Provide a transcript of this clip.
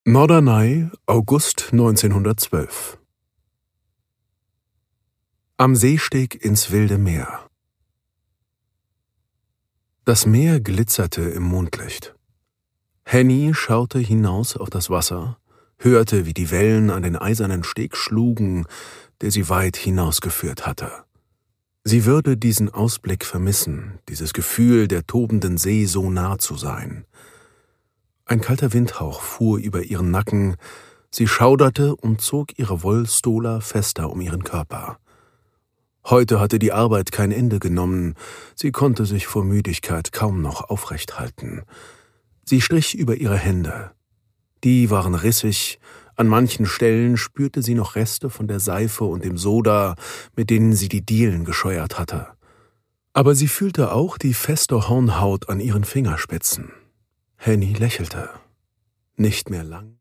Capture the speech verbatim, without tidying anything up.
Norderney, August neunzehnhundertzwölf. Am Seesteg ins wilde Meer. Das Meer glitzerte im Mondlicht. Henny schaute hinaus auf das Wasser, hörte, wie die Wellen an den eisernen Steg schlugen, der sie weit hinausgeführt hatte. Sie würde diesen Ausblick vermissen, dieses Gefühl, der tobenden See so nah zu sein. Ein kalter Windhauch fuhr über ihren Nacken, sie schauderte und zog ihre Wollstola fester um ihren Körper. Heute hatte die Arbeit kein Ende genommen, sie konnte sich vor Müdigkeit kaum noch aufrecht halten. Sie strich über ihre Hände. Die waren rissig, an manchen Stellen spürte sie noch Reste von der Seife und dem Soda, mit denen sie die Dielen gescheuert hatte. Aber sie fühlte auch die feste Hornhaut an ihren Fingerspitzen. Henny lächelte. Nicht mehr lang.